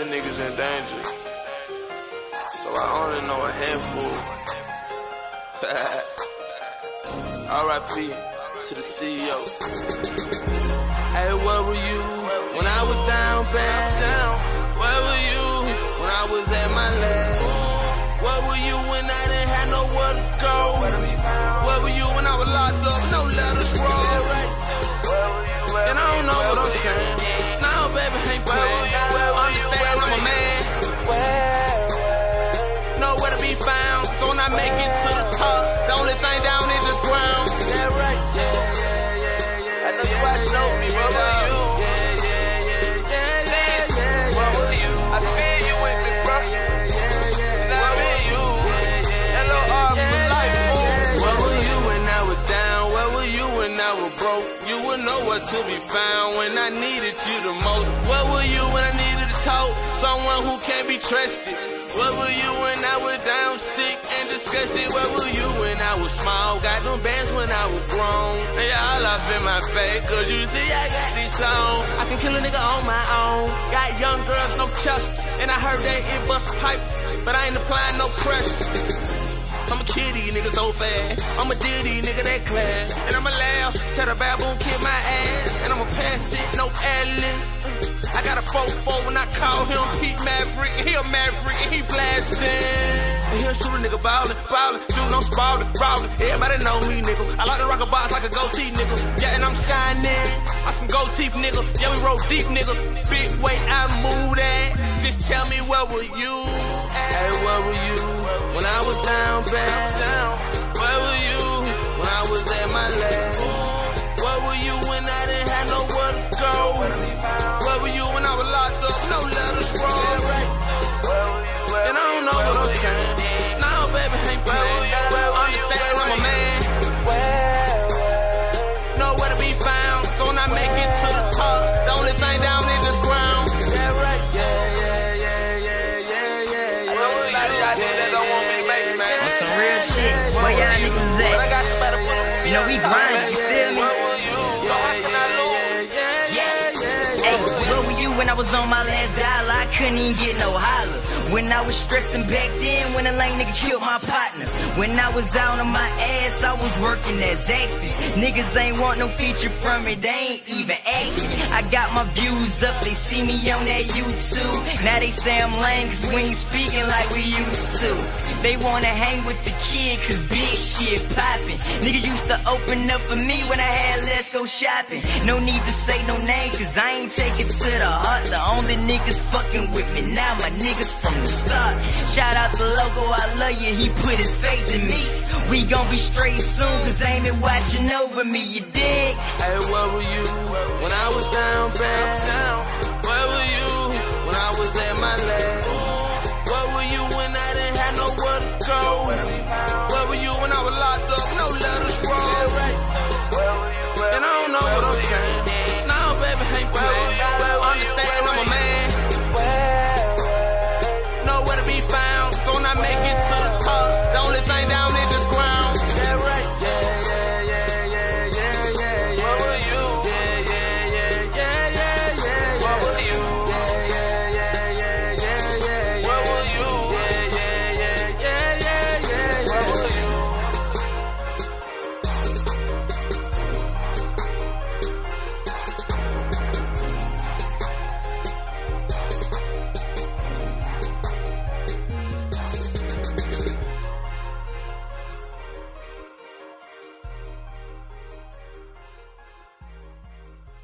million niggas in danger, so I only know a handful. R.I.P. to the CEO. Hey, where were you when I was down bad? Where were you when I was at my last? Where were you when I didn't have nowhere to go? Where were you when I was locked up, no letters roll? And I don't know what I'm saying. No, baby, ain't playing. Understand I'm a man. Nowhere to be found. So when I make it to the top, the only thing down is the ground. Yeah, right. Yeah. I know you watching over me, bro. Where were you? Where were you? I feel you with me, bro. Where were you? That little arm for life, fool. Where were you when I was down? Where were you when I was broke? You would know where to be found when I needed you the most. Where were you when I needed to talk? Someone who can't be trusted. Where were you when I was down sick and disgusted? Where were you when I was small? Got them bands when I was grown. And y'all up in my face, cause you see I got this song. I can kill a nigga on my own. Got young girls, no trust. And I heard that it bust pipes, but I ain't applying no pressure. I'ma kill these niggas so fast. I'ma deal these niggas that class. And I'ma laugh, tell the baboon kick my ass. And I'ma pass it, no Allen. I got a 4-4 when I call him Pete Maverick. He a Maverick and he blasting. And he'll shoot a nigga ballin', shoot no spallin', brawlin'. Everybody know me, nigga. I like to rock a box like a goatee, nigga. Yeah, and I'm shining. I'm some gold teeth, nigga. Yeah, we roll deep, nigga. Big weight, I move that. Just tell me where were you? Hey, where were you when I was down bad? Where were you when I was at my last? Where were you when I didn't have nowhere to go? Where were you when I was locked up, no letters roll? And I don't know what I'm saying. No, baby, ain't playing. Understand I'm a man. Nowhere to be found. So when I make it to the top, the only thing down is the ground. On some real shit, where y'all niggas at? You know we grind, you feel me? Hey, where were you when I was on my last dollar? I couldn't even get no holler. When I was stressing back then, when a lame nigga killed my partner. When I was out on my ass, I was working at Zaxby's. Niggas ain't want no feature from me, they ain't even asking. I got my views up, they see me on that YouTube. Now they say I'm lame cause we ain't speaking like we used to. They wanna hang with the kid cause big shit poppin'. Nigga used to open up for me when I had Let's Go Shopping. No need to say no names cause I ain't take it to the heart. The only niggas fucking with me now, my niggas from the start. Shout out to Loco, I love you, he put his faith in me. We gon' be straight soon cause ain't been watching over me, you dig? Hey, where were you when I was down bad?